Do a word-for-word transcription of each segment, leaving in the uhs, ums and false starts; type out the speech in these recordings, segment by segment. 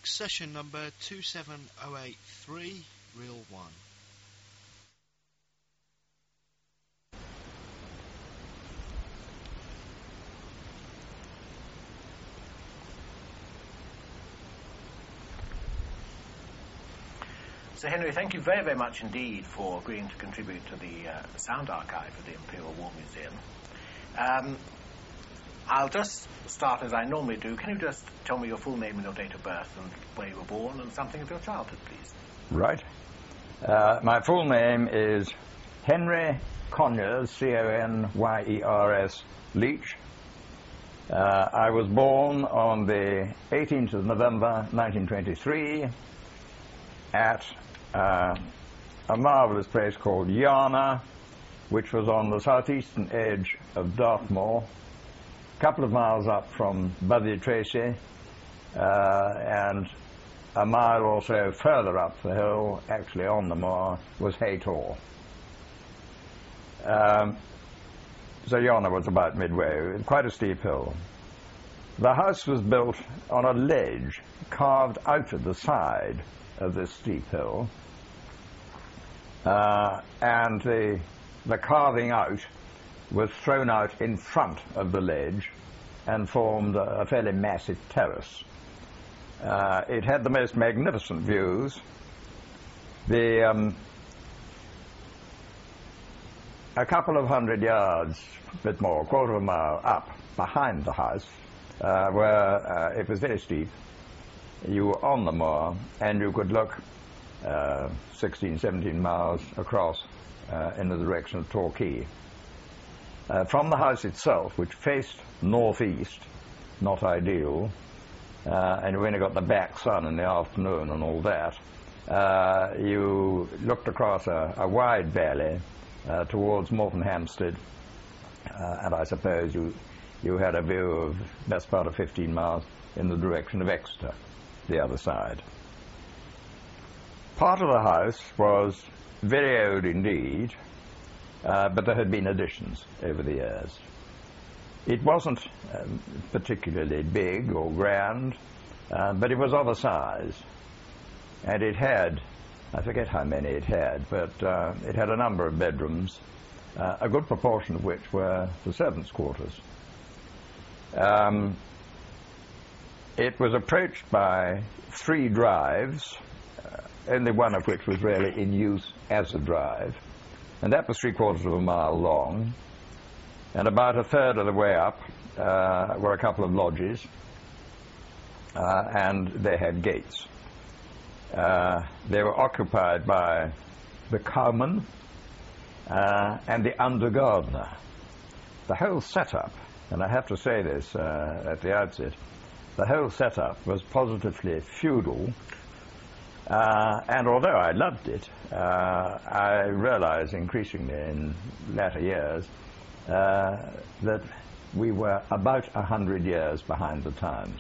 Select session number two seven oh eight three, reel one. So, Henry, thank you very, very much indeed for agreeing to contribute to the uh, sound archive of the Imperial War Museum. Um, I'll just start as I normally do. Can you just tell me your full name and your date of birth and where you were born and something of your childhood, please? Right. Uh, my full name is Henry Conyers, C O N Y E R S, Leach. Uh, I was born on the eighteenth of November, nineteen twenty-three, at uh, a marvellous place called Yarna, which was on the southeastern edge of Dartmoor, a couple of miles up from Buthy Tracy, uh, and a mile or so further up the hill, actually on the moor, was Haytor. Um, so Yarna was about midway, quite a steep hill. The house was built on a ledge carved out of the side of this steep hill, uh, and the, the carving out was thrown out in front of the ledge and formed a, a fairly massive terrace. Uh, it had the most magnificent views. The um, a couple of hundred yards, a bit more, a quarter of a mile up behind the house, uh, where uh, it was very steep, you were on the moor, and you could look uh, sixteen, seventeen miles across uh, in the direction of Torquay. Uh, from the house itself, which faced northeast, not ideal, uh, and you only got the back sun in the afternoon and all that, uh, you looked across a, a wide valley uh, towards Morton Hampstead, uh, and I suppose you, you had a view of the best part of fifteen miles in the direction of Exeter, the other side. Part of the house was very old indeed, uh, but there had been additions over the years. It wasn't um, particularly big or grand, uh, but it was of a size, and it had, I forget how many it had, but uh, it had a number of bedrooms, uh, a good proportion of which were the servants' quarters. Um, It was approached by three drives, uh, only one of which was really in use as a drive, and that was three quarters of a mile long, and about a third of the way up uh, were a couple of lodges, uh, and they had gates. Uh, they were occupied by the cowman uh, and the under-gardener. The whole setup, and I have to say this uh, at the outset, the whole setup was positively feudal, uh, and although I loved it, uh, I realized increasingly in latter years uh, that we were about a hundred years behind the times.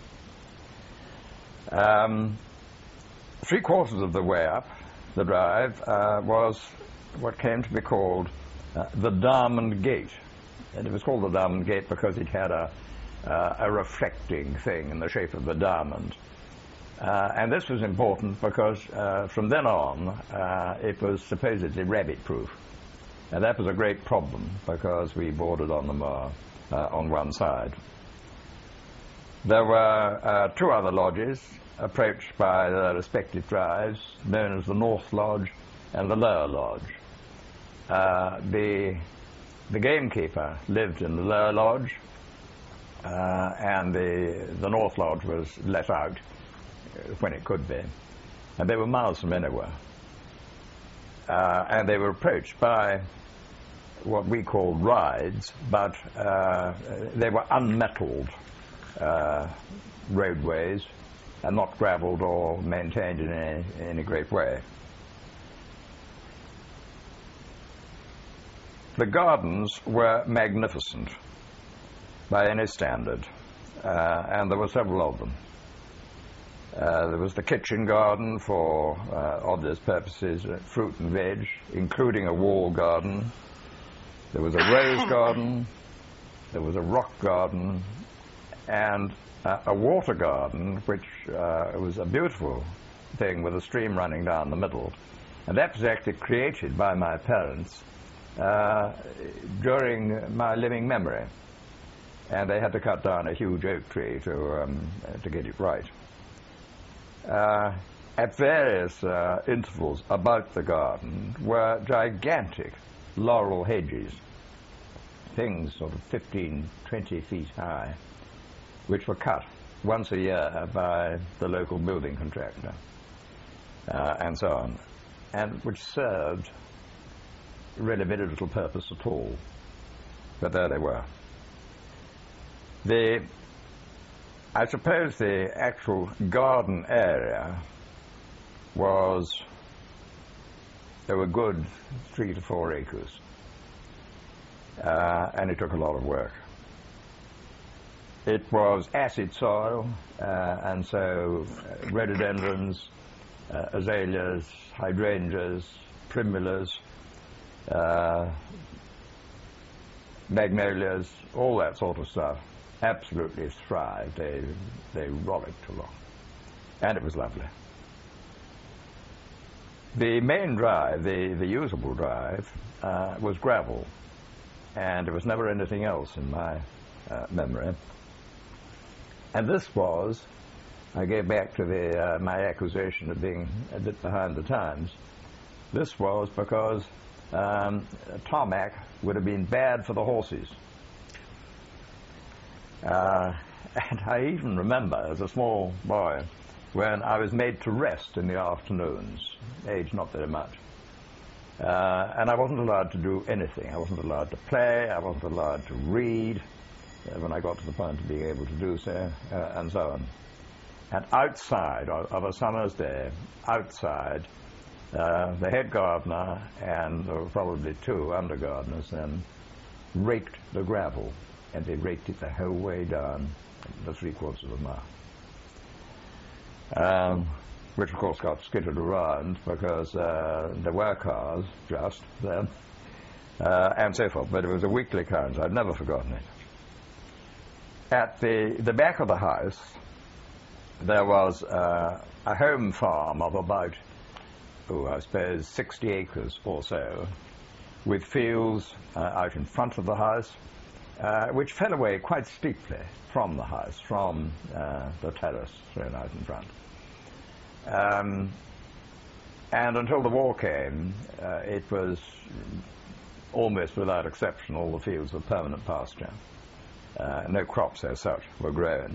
Um, three quarters of the way up the drive uh, was what came to be called uh, the Diamond Gate, and it was called the Diamond Gate because it had a Uh, a reflecting thing in the shape of a diamond. Uh, and this was important because uh, from then on uh, it was supposedly rabbit-proof. And that was a great problem because we bordered on the moor uh, on one side. There were uh, two other lodges approached by their respective drives, known as the North Lodge and the Lower Lodge. Uh, the, the gamekeeper lived in the Lower Lodge, Uh, and the, the North Lodge was let out uh, when it could be. And they were miles from anywhere. Uh, and they were approached by what we called rides, but uh, they were unmetalled uh, roadways and not gravelled or maintained in any, in any great way. The gardens were magnificent by any standard, uh, and there were several of them. Uh, there was the kitchen garden for uh, obvious purposes, uh, fruit and veg, including a wall garden. There was a rose garden, there was a rock garden, and uh, a water garden, which uh, was a beautiful thing with a stream running down the middle. And that was actually created by my parents uh, during my living memory. And they had to cut down a huge oak tree to, um, to get it right. Uh, at various uh, intervals about the garden were gigantic laurel hedges, things sort of fifteen, twenty feet high, which were cut once a year by the local building contractor, uh, and so on, and which served really very little purpose at all. But there they were. The, I suppose the actual garden area was, there were good three to four acres, uh, and it took a lot of work. It was acid soil, uh, and so uh, rhododendrons, uh, azaleas, hydrangeas, primulas, uh, magnolias, all that sort of stuff absolutely thrived. They, they rollicked along, and it was lovely. The main drive, the, the usable drive, uh, was gravel, and there was never anything else in my uh, memory. And this was, I go back to the, uh, my accusation of being a bit behind the times, this was because um, tarmac would have been bad for the horses. Uh, and I even remember, as a small boy, when I was made to rest in the afternoons, age not very much. Uh, and I wasn't allowed to do anything. I wasn't allowed to play, I wasn't allowed to read, uh, when I got to the point of being able to do so, uh, and so on. And outside, of, of a summer's day, outside, uh, the head gardener and there were probably two under gardeners then raked the gravel, and they raked it the whole way down the three quarters of a mile. Um, which of course got skittered around because uh, there were cars just then, uh, and so forth, but it was a weekly occurrence. I've never forgotten it. At the, the back of the house, there was uh, a home farm of about, oh, I suppose, sixty acres or so, with fields uh, out in front of the house, uh, which fell away quite steeply from the house, from uh, the terrace thrown out in front. Um, and until the war came, uh, it was almost without exception all the fields were permanent pasture. Uh, no crops as such were grown.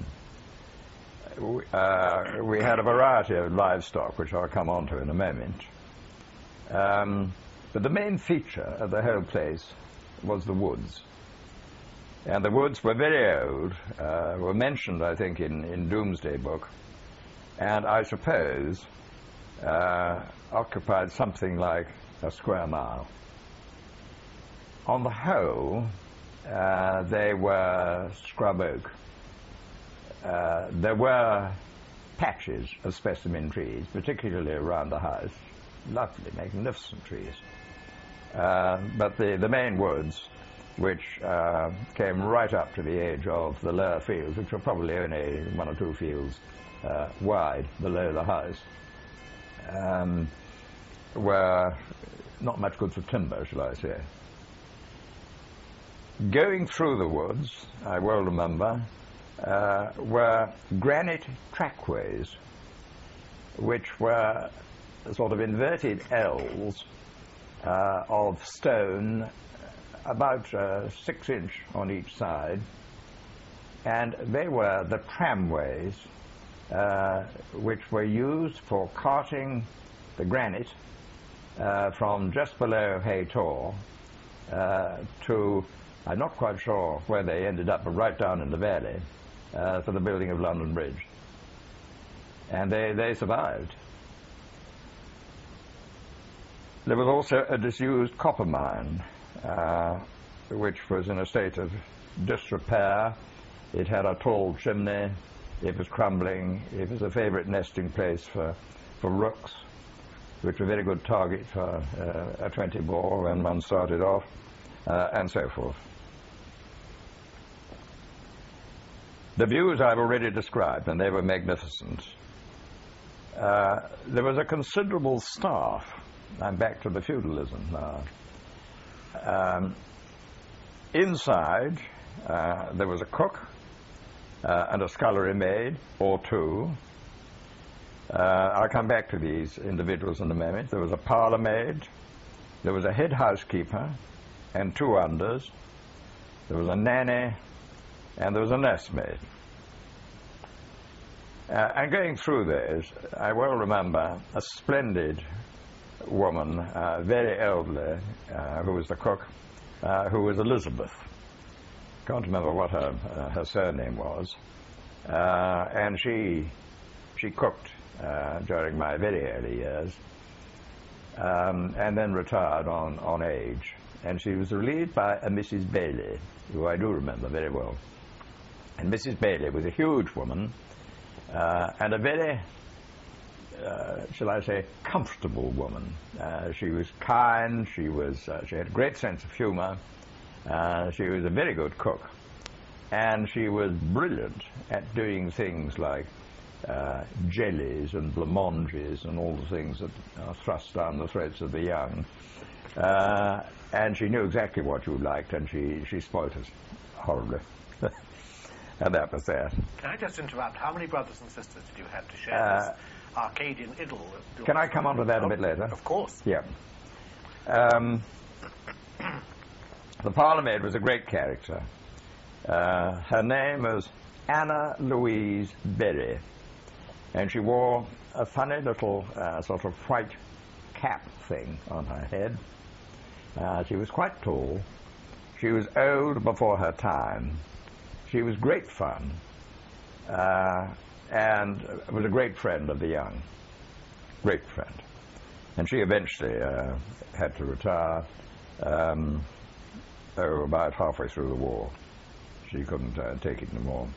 Uh, we had a variety of livestock, which I'll come on to in a moment. Um, but the main feature of the whole place was the woods. And the woods were very old, uh, were mentioned, I think, in, in Domesday Book, and I suppose uh, occupied something like a square mile. On the whole, uh, they were scrub oak. Uh, there were patches of specimen trees, particularly around the house, lovely, magnificent trees. Uh, but the, the main woods, which uh, came right up to the edge of the lower fields, which were probably only one or two fields uh, wide below the house, um, were not much good for timber, shall I say. Going through the woods, I well remember, uh, were granite trackways, which were sort of inverted L's uh, of stone about uh, six inch on each side, and they were the tramways uh, which were used for carting the granite uh, from just below Hay Tor uh, to, I'm not quite sure where they ended up, but right down in the valley uh, for the building of London Bridge. And they, they survived. There was also a disused copper mine, Uh, which was in a state of disrepair. It had a tall chimney, it was crumbling, it was a favorite nesting place for, for rooks, which were a very good target for uh, a twenty bore when one started off, uh, and so forth. The views I've already described, and they were magnificent. Uh, there was a considerable staff. I'm back to the feudalism now. Um, inside, uh, there was a cook uh, and a scullery maid, or two. Uh, I'll come back to these individuals in a moment. There was a parlour maid, there was a head housekeeper and two unders, there was a nanny, and there was a nursemaid. Uh, and going through those, I well remember a splendid woman, uh, very elderly, uh, who was the cook, uh, who was Elizabeth. Can't remember what her, uh, her surname was. Uh, and she, she cooked uh, during my very early years, um, and then retired on, on age. And she was relieved by a Missus Bailey, who I do remember very well. And Missus Bailey was a huge woman, uh, and a very, uh, shall I say, comfortable woman. Uh, she was kind, she, was, uh, she had a great sense of humour, uh, she was a very good cook, and she was brilliant at doing things like uh, jellies and blancmanges and all the things that are thrust down the throats of the young. Uh, and she knew exactly what you liked, and she, she spoilt us horribly. And that was that. Can I just interrupt? How many brothers and sisters did you have to share Uh, this Arcadian idyll? Can I come on to that a bit later? Of course. Yeah. Um, the parlour maid was a great character. Uh, her name was Anna Louise Berry, and she wore a funny little uh, sort of white cap thing on her head. Uh, she was quite tall. She was old before her time. She was great fun, uh, and was a great friend of the young. Great friend. And she eventually uh, had to retire um, oh, about halfway through the war. She couldn't uh, take it anymore.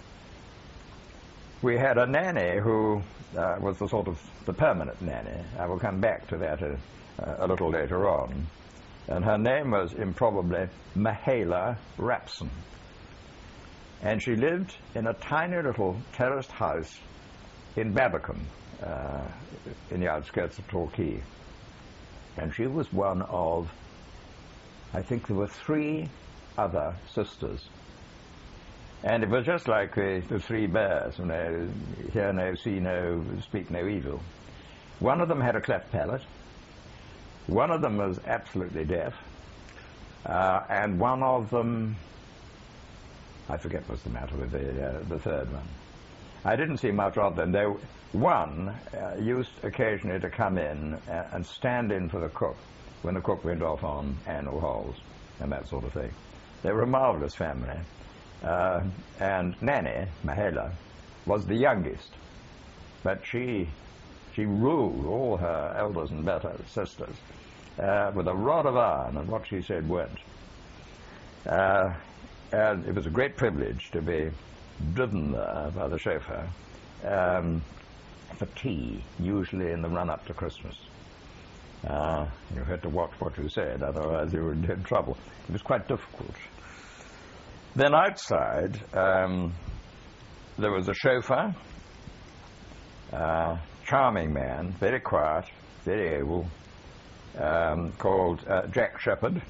We had a nanny who uh, was the sort of the permanent nanny. I will come back to that a, a little later on. And her name was improbably Mahala Rapson. And she lived in a tiny little terraced house in Babbacombe, uh, in the outskirts of Torquay. And she was one of, I think there were three other sisters. And it was just like the, the three bears, you know, hear no, see no, speak no evil. One of them had a cleft palate. One of them was absolutely deaf. Uh, and one of them, I forget what's the matter with the, uh, the third one. I didn't see much of them, though one uh, used occasionally to come in uh, and stand in for the cook when the cook went off on annual halls and that sort of thing. They were a marvellous family. Uh, and Nanny, Mahala, was the youngest, but she she ruled all her elders and better sisters uh, with a rod of iron, and what she said went. Uh, and it was a great privilege to be driven there by the chauffeur um, for tea, usually in the run-up to Christmas. Uh, you had to watch what you said, otherwise you were in trouble. It was quite difficult. Then outside, um, there was a chauffeur, uh, charming man, very quiet, very able, um, called uh, Jack Shepherd.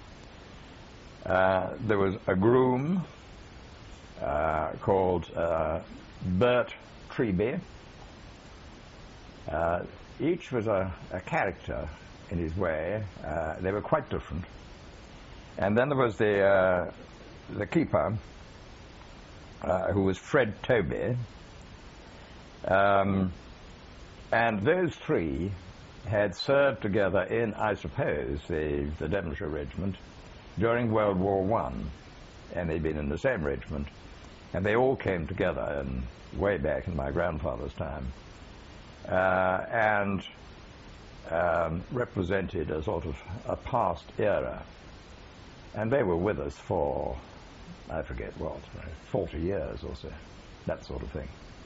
Uh, there was a groom uh, called uh, Bert Treby. Uh, each was a, a character in his way. Uh, they were quite different. And then there was the uh, the keeper, uh, who was Fred Toby, um, and those three had served together in, I suppose, the, the Devonshire Regiment during World War One, and they'd been in the same regiment, and they all came together in, way back in my grandfather's time, uh, and um, represented a sort of a past era, and they were with us for, I forget what, forty years or so, that sort of thing.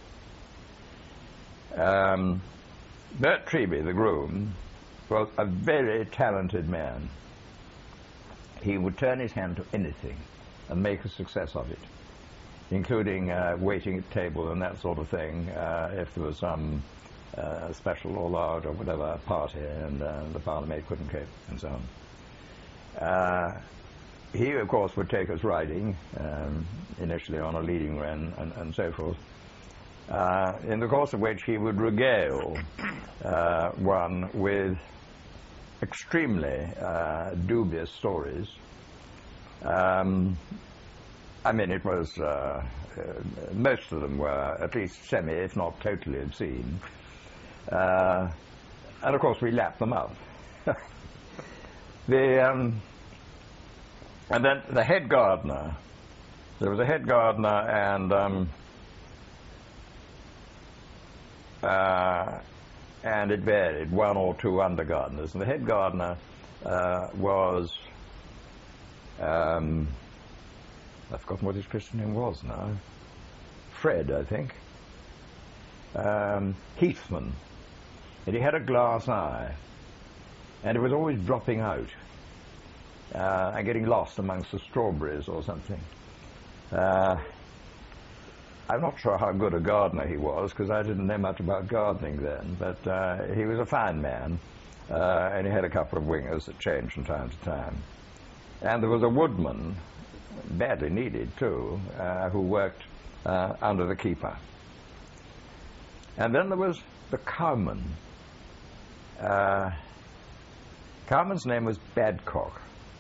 Um, Bert Treby, the groom, was a very talented man. He would turn his hand to anything and make a success of it. including uh, waiting at table and that sort of thing, uh, if there was some uh, special or large or whatever party and uh, the parlourmaid couldn't cope, and so on. Uh, he, of course, would take us riding, um, initially on a leading wren and, and so forth, uh, in the course of which he would regale uh, one with extremely uh, dubious stories. Um, I mean, it was, uh, uh, most of them were at least semi, if not totally obscene. Uh, and of course we lapped them up. the, um, and then the head gardener, there was a head gardener and, um, uh, and it varied, one or two under gardeners. And the head gardener uh, was, um, I've forgotten what his Christian name was now. Fred, I think. Um, Heathman. And he had a glass eye. And it was always dropping out uh, and getting lost amongst the strawberries or something. Uh, I'm not sure how good a gardener he was, because I didn't know much about gardening then, but uh, he was a fine man, uh, and he had a couple of wingers that changed from time to time. And there was a woodman, badly needed too, uh, who worked uh, under the keeper. And then there was the cowman. Uh, cowman's name was Badcock,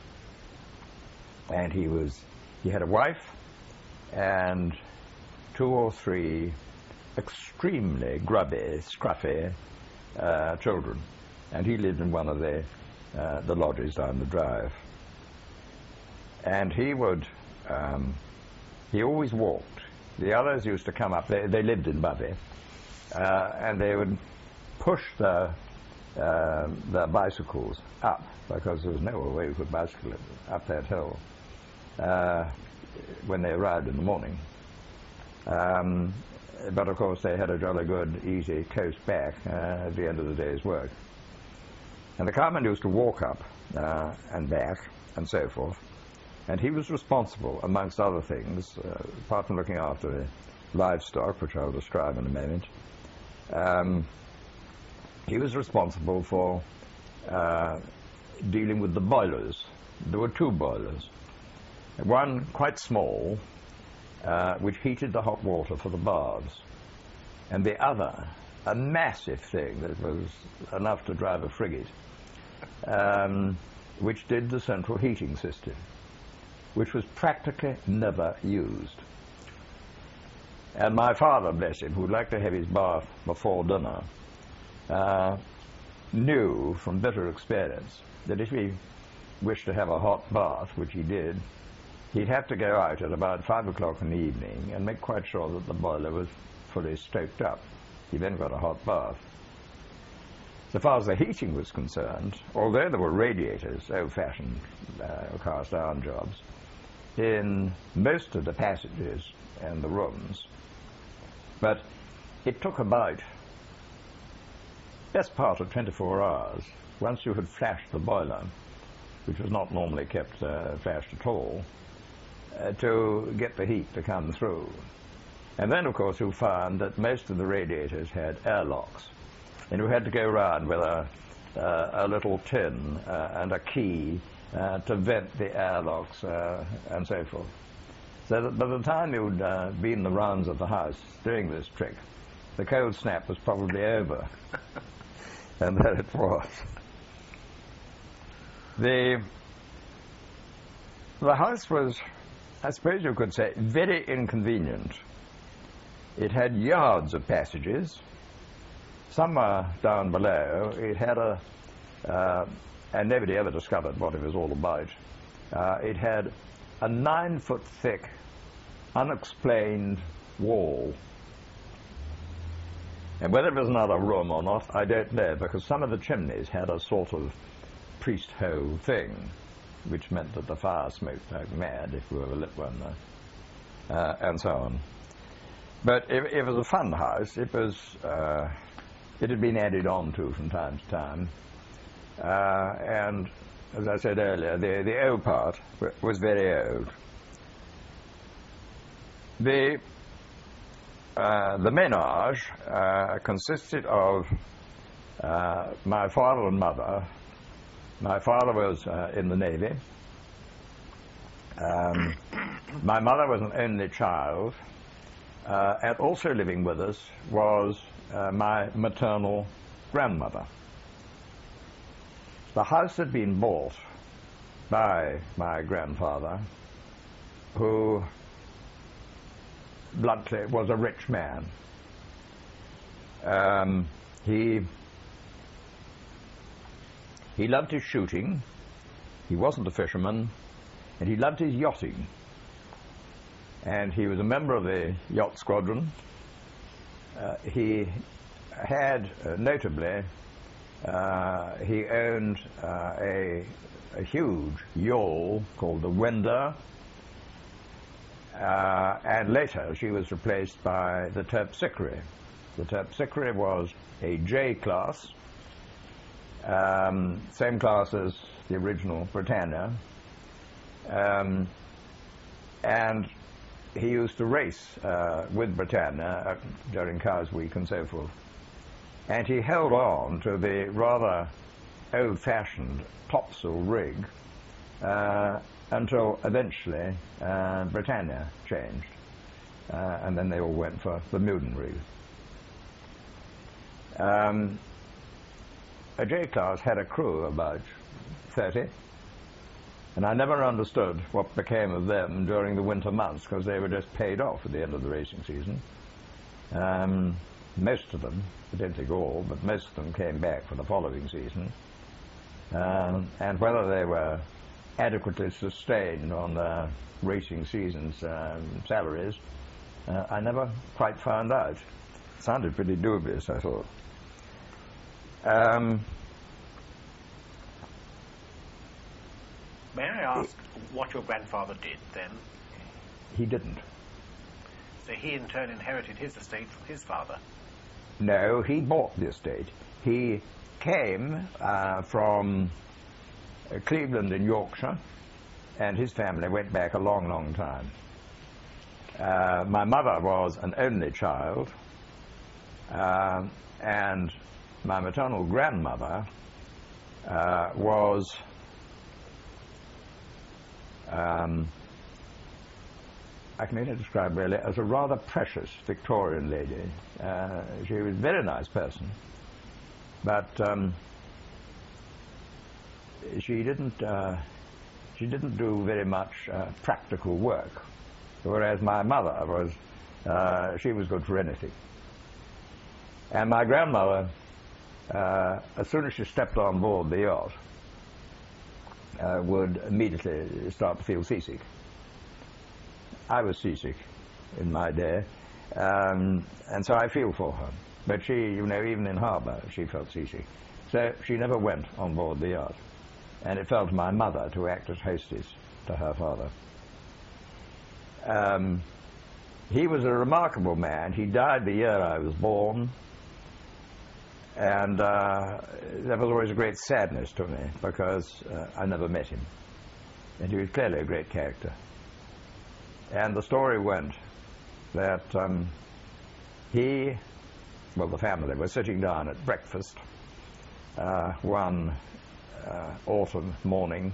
and he was he had a wife and two or three extremely grubby, scruffy uh, children, and he lived in one of the uh, the lodges down the drive. And he would, um, he always walked. The others used to come up, they, they lived in Bovey, uh, and they would push the, uh, the bicycles up, because there was no way we could bicycle it up that hill uh, when they arrived in the morning. Um, but of course they had a jolly good, easy coast back uh, at the end of the day's work. And the carman used to walk up uh, and back and so forth. And he was responsible, amongst other things, uh, apart from looking after the livestock, which I'll describe in a moment, um, he was responsible for uh, dealing with the boilers. There were two boilers. One quite small, uh, which heated the hot water for the baths, and the other, a massive thing that was enough to drive a frigate, um, which did the central heating system, which was practically never used. And my father, bless him, who'd like to have his bath before dinner, uh, knew from bitter experience that if he wished to have a hot bath, which he did, he'd have to go out at about five o'clock in the evening and make quite sure that the boiler was fully stoked up. He then got a hot bath. So far as the heating was concerned, although there were radiators, old-fashioned uh, cast-iron jobs, in most of the passages and the rooms, but it took about best part of twenty-four hours, once you had flashed the boiler, which was not normally kept uh, flashed at all, uh, to get the heat to come through. And then, of course, you found that most of the radiators had airlocks, and you had to go round with a, uh, a little tin uh, and a key Uh, to vent the airlocks uh, and so forth. So that by the time you'd uh, been the rounds of the house doing this trick, the cold snap was probably over. And there it was. The, the house was, I suppose you could say, very inconvenient. It had yards of passages. Some were down below. It had a uh, and nobody ever discovered what it was all about. Uh, it had a nine-foot thick, unexplained wall. And whether it was another room or not, I don't know, because some of the chimneys had a sort of priest hole thing, which meant that the fire smoked like mad if we ever lit one, uh, uh, and so on. But it, it was a fun house. It was, uh, it had been added on to from time to time. Uh, and, as I said earlier, the, the old part was very old. The, uh, the ménage uh, consisted of uh, my father and mother. My father was uh, in the Navy. Um, my mother was an only child. Uh, and also living with us was uh, my maternal grandmother. The house had been bought by my grandfather, who, bluntly, was a rich man. Um, he, he loved his shooting, he wasn't a fisherman, and he loved his yachting. And he was a member of the yacht squadron. Uh, he had, uh, notably, uh, he owned uh, a, a huge yawl called the Wender, uh, and later she was replaced by the Terpsichore. The Terpsichore was a J class, um, same class as the original Britannia, um, and he used to race uh, with Britannia uh, during Cowes Week and so forth. And he held on to the rather old-fashioned topsail rig uh, until eventually uh, Britannia changed. Uh, and then they all went for the Bermudan rig. Um, a J-class had a crew of about thirty. And I never understood what became of them during the winter months, because they were just paid off at the end of the racing season. Um, most of them, I don't think all, but most of them came back for the following season. Um, and whether they were adequately sustained on the racing season's um, salaries, uh, I never quite found out. It sounded pretty dubious, I thought. Um, May I ask what your grandfather did then? He didn't. So he in turn inherited his estate from his father? No, he bought the estate. He came uh, from uh, Cleveland in Yorkshire, and his family went back a long, long time. Uh, my mother was an only child, uh, and my maternal grandmother uh, was Um, I can only describe really as a rather precious Victorian lady. Uh, she was a very nice person, but um, she didn't uh, she didn't do very much uh, practical work, whereas my mother was uh, she was good for anything. And my grandmother, uh, as soon as she stepped on board the yacht, Uh, would immediately start to feel seasick. I was seasick in my day, um, and so I feel for her. But she, you know, even in harbour, she felt seasick. So she never went on board the yacht, and it fell to my mother to act as hostess to her father. Um, he was a remarkable man. He died the year I was born, and uh, that was always a great sadness to me, because uh, I never met him. And he was clearly a great character. And the story went that um, he, well, the family were sitting down at breakfast uh, one uh, autumn morning,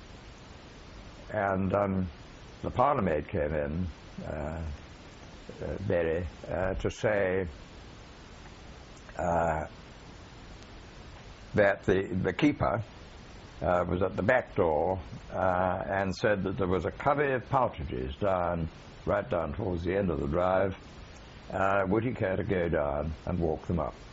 and um, the parlourmaid came in, uh, uh, Berry, uh, to say uh, that the, the keeper uh, was at the back door uh, and said that there was a covey of partridges down, right down towards the end of the drive. Uh, would he care to go down and walk them up?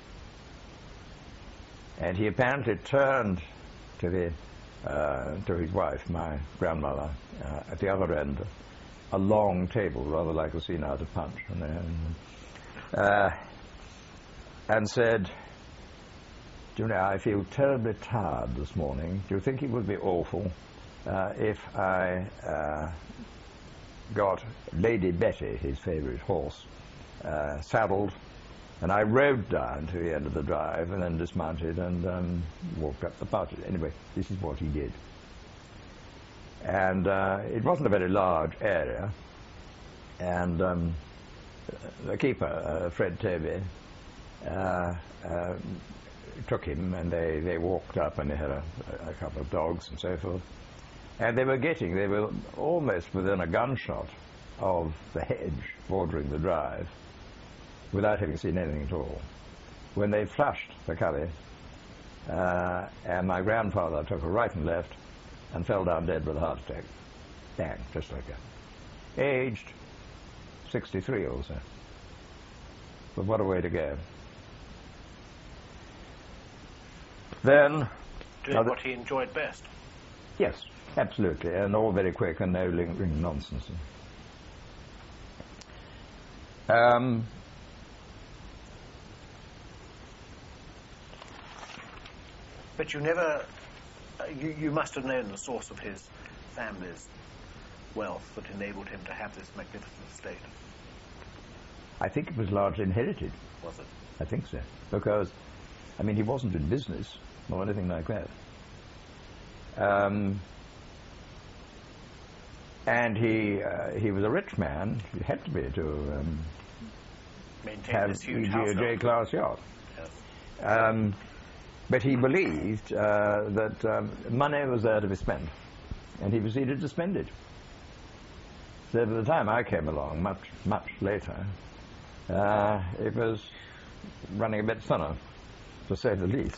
And he apparently turned to the uh, to his wife, my grandmother, uh, at the other end, a long table, rather like a scene out of Punch, you know, uh, and said, "Do you know, I feel terribly tired this morning. Do you think it would be awful uh, if I uh, got Lady Betty, his favourite horse, uh, saddled, and I rode down to the end of the drive and then dismounted and um, walked up the party?" Anyway, this is what he did. And uh, it wasn't a very large area, and um, the keeper, uh, Fred Toby, uh, uh, took him, and they, they walked up, and they had a, a couple of dogs and so forth. And they were getting, they were almost within a gunshot of the hedge bordering the drive, without having seen anything at all, when they flushed the covey, uh, and my grandfather took a right and left and fell down dead with a heart attack. Bang, just like that. Aged sixty-three or so. But what a way to go. Then... Doing what he enjoyed best. Yes, absolutely, and all very quick and no lingering nonsense. Um, but you never... Uh, you, you must have known the source of his family's wealth that enabled him to have this magnificent estate. I think it was largely inherited. Was it? I think so. Because, I mean, he wasn't in business or anything like that. Um, and he uh, he was a rich man. He had to be to um, maintain have this huge a J-class yacht. Yes. Um, but he believed uh, that um, money was there to be spent, and he proceeded to spend it. So by the time I came along, much, much later, uh, it was running a bit thinner, to say the least.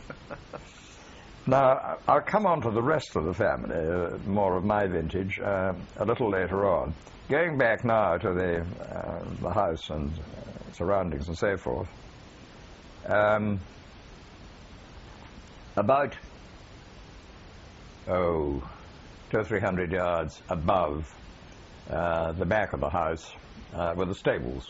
Now, I'll come on to the rest of the family, uh, more of my vintage, uh, a little later on. Going back now to the, uh, the house and uh, surroundings and so forth, um, about, oh, two or three hundred yards above uh, the back of the house uh, were the stables,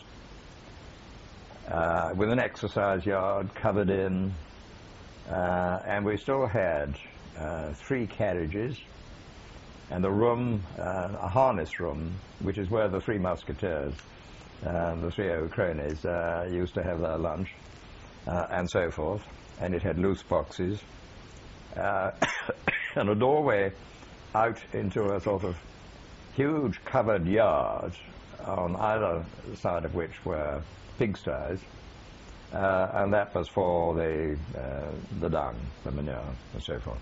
uh, with an exercise yard covered in. Uh, and we still had uh, three carriages and a room, uh, a harness room, which is where the three musketeers, uh, the three old cronies, uh, used to have their lunch, uh, and so forth. And it had loose boxes, uh, and a doorway out into a sort of huge covered yard, on either side of which were pigsties. Uh, and that was for the uh, the dung, the manure, and so forth.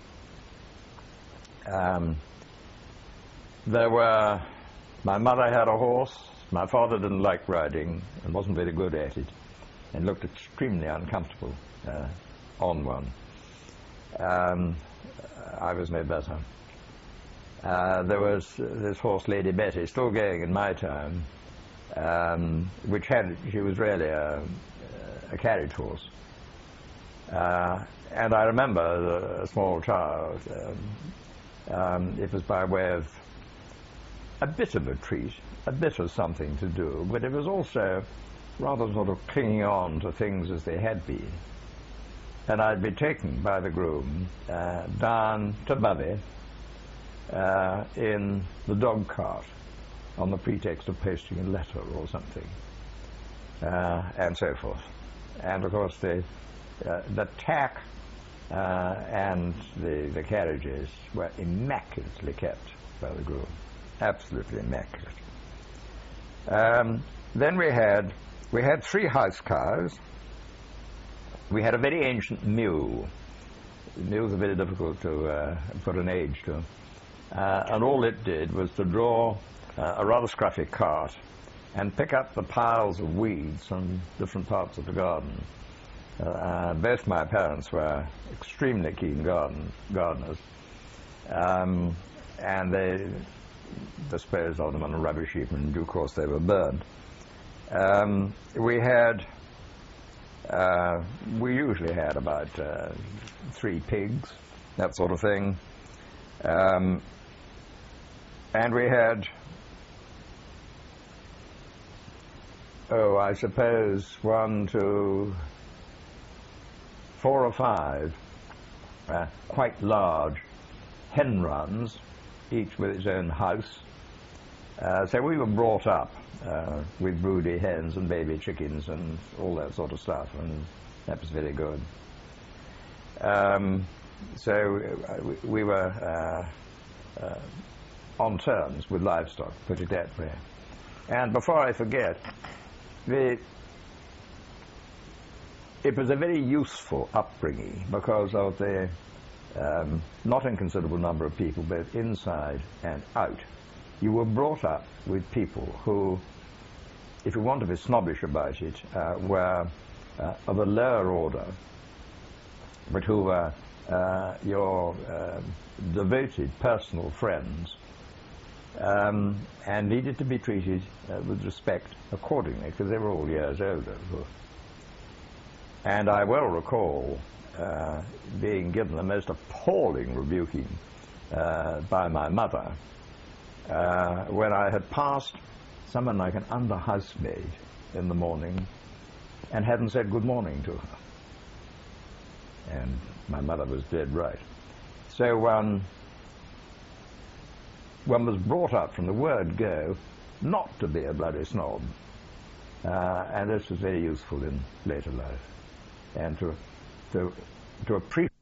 Um, there were, my mother had a horse. My father didn't like riding and wasn't very good at it, and looked extremely uncomfortable uh, on one. Um, I was no better. Uh, there was this horse, Lady Betty, still going in my time, um, which had, she was really a a carriage horse. Uh, and I remember the, a small child, um, um, it was by way of a bit of a treat, a bit of something to do, but it was also rather sort of clinging on to things as they had been. And I'd be taken by the groom uh, down to Bovey uh, in the dog cart on the pretext of posting a letter or something, uh, and so forth. And of course the uh, the tack uh, and the the carriages were immaculately kept by the groom, absolutely immaculate. Um, then we had we had three house cows. We had a very ancient mule. Mules are very difficult to uh, put an age to, uh, and all it did was to draw uh, a rather scruffy cart and pick up the piles of weeds from different parts of the garden. Uh, uh, both my parents were extremely keen garden, gardeners, um, and they disposed of them on a rubbish heap, and in due course they were burned. Um, we had, uh, we usually had about uh, three pigs, that sort of thing, um, and we had, oh, I suppose one, two, four or five uh, quite large hen runs, each with its own house. Uh, so we were brought up uh, with broody hens and baby chickens and all that sort of stuff, and that was very good. Um, so uh, we, we were uh, uh, on terms with livestock, put it that way. And before I forget, the, it was a very useful upbringing because of the um, not inconsiderable number of people, both inside and out. You were brought up with people who, if you want to be snobbish about it, uh, were uh, of a lower order, but who were uh, your uh, devoted personal friends, um, and needed to be treated uh, with respect accordingly, because they were all years older, of course. And I well recall uh, being given the most appalling rebuking uh, by my mother uh, when I had passed someone like an under housemaid in the morning and hadn't said good morning to her. And my mother was dead right. So um, one was brought up from the word go not to be a bloody snob. Uh, and this was very useful in later life. And to, to, to appreciate